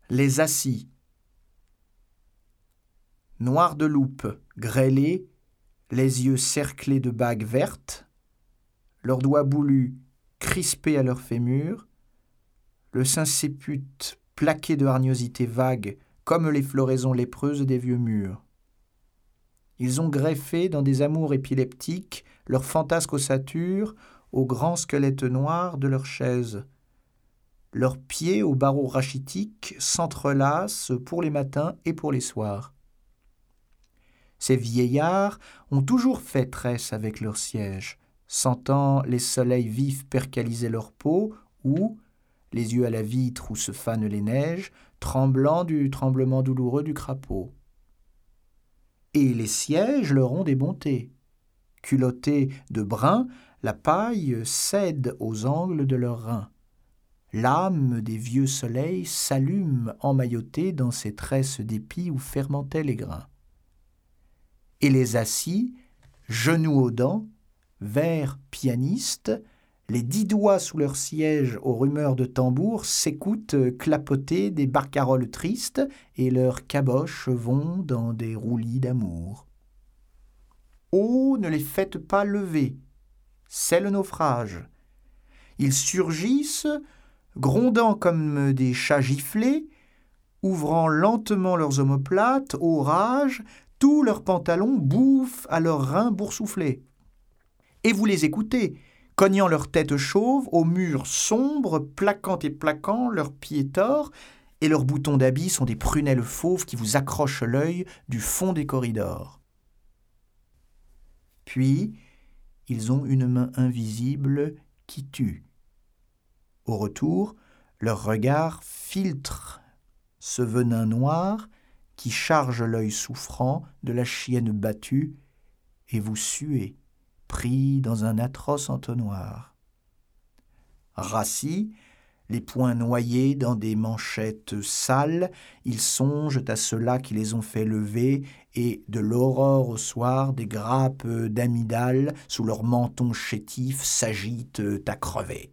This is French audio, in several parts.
Les assis. Noirs de loupe, grêlés, les yeux cerclés de bagues vertes, leurs doigts boulus crispés à leurs fémurs, le sein sépute plaqué de hargnosités vagues comme les floraisons lépreuses des vieux murs. Ils ont greffé dans des amours épileptiques leurs fantasques ossatures aux grands squelettes noirs de leurs chaises. Leurs pieds aux barreaux rachitiques s'entrelacent pour les matins et pour les soirs. Ces vieillards ont toujours fait tresse avec leur siège, sentant les soleils vifs percaliser leur peau ou, les yeux à la vitre où se fanent les neiges, tremblant du tremblement douloureux du crapaud. Et les sièges leur ont des bontés. Culottés de brun, la paille cède aux angles de leurs reins. L'âme des vieux soleils s'allume emmaillotée dans ces tresses d'épis où fermentaient les grains. Et les assis, genoux aux dents, verts pianistes, les 10 doigts sous leur siège aux rumeurs de tambour s'écoutent clapoter des barcaroles tristes et leurs caboches vont dans des roulis d'amour. Oh, ne les faites pas lever, c'est le naufrage. Ils surgissent, grondant comme des chats giflés, ouvrant lentement leurs omoplates, aux rages, tous leurs pantalons bouffent à leurs reins boursouflés. Et vous les écoutez, cognant leur tête chauve aux murs sombres, plaquant et plaquant leurs pieds tors, et leurs boutons d'habits sont des prunelles fauves qui vous accrochent l'œil du fond des corridors. Puis, ils ont une main invisible qui tue. Au retour, leur regard filtre ce venin noir qui charge l'œil souffrant de la chienne battue, et vous suez, pris dans un atroce entonnoir. Rassis, les poings noyés dans des manchettes sales, ils songent à ceux-là qui les ont fait lever, et de l'aurore au soir, des grappes d'amygdales sous leurs mentons chétifs s'agitent à crever.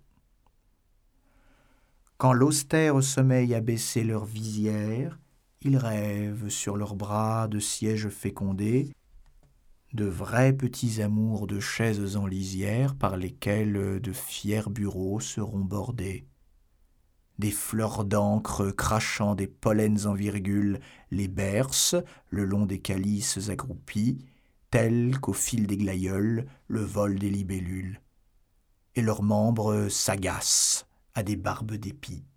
Quand l'austère sommeil a baissé leur visière, ils rêvent sur leurs bras de sièges fécondés, de vrais petits amours de chaises en lisière par lesquelles de fiers bureaux seront bordés. Des fleurs d'encre crachant des pollens en virgule les bercent le long des calices accroupis, tels qu'au fil des glaïeuls le vol des libellules. Et leurs membres s'agacent à des barbes d'épis.